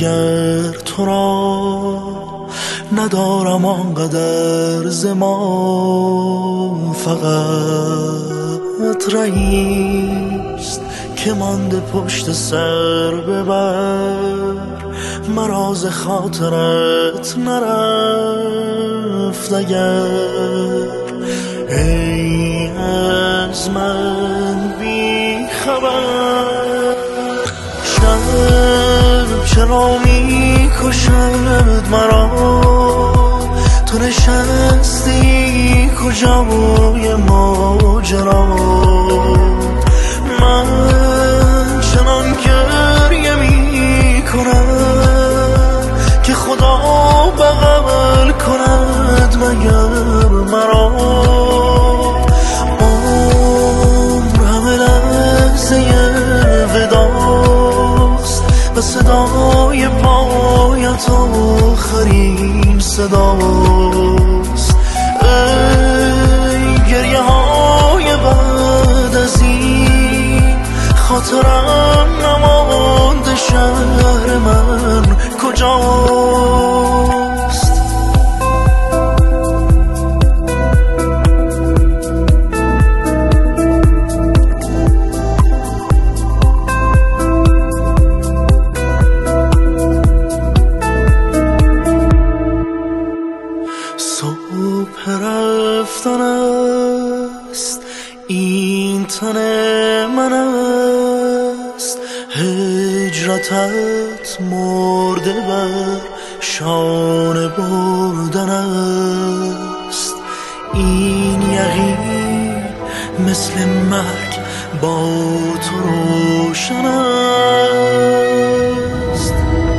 دیگر تو را ندارم آنقدر زمان، فقط رهیست که مانده پشت سر ببر، مرا ز خاطرت نرفت اگر. ای از من بی خبر، شب چرا می کشد مرا، تو نشستی کجای ماجرا، من چنان گریه می کنم که خدا بغل کند مگر مرا. عمر همه لحظه وداست و صدای پایت آخرین صداست. ای گریه های بعد از این، خاطرم نمانده شهر من کجاست. صبح رفتن است، این تن من است، هجرتت مرده بر شانه بردن است. این یقین مثل مرگ با تو روشن است.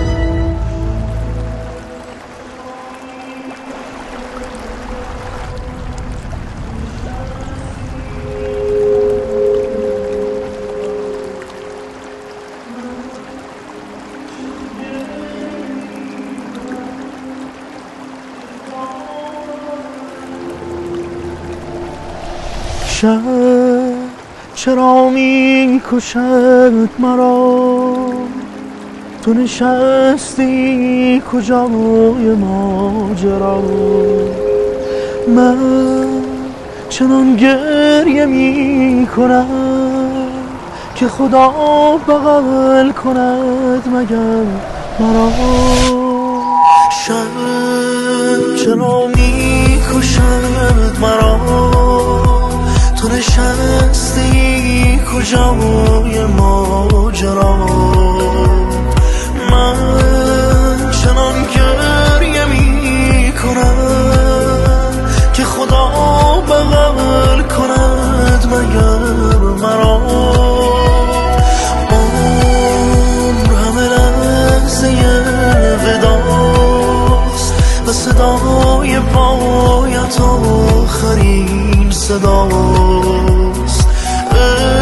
شب چرا می کشد مرا، تو نشستی کجای ماجرا، من چنان گریه می کنم که خدا بغل کند مگر مرا. شب چرا می کشد مرا، تو نشستی کجای ماجرا، من چنان گریه می کنم که خدا بغل کند مگر مرا. عمر همه لحظه وداست و صدای پایت آخرین صداست.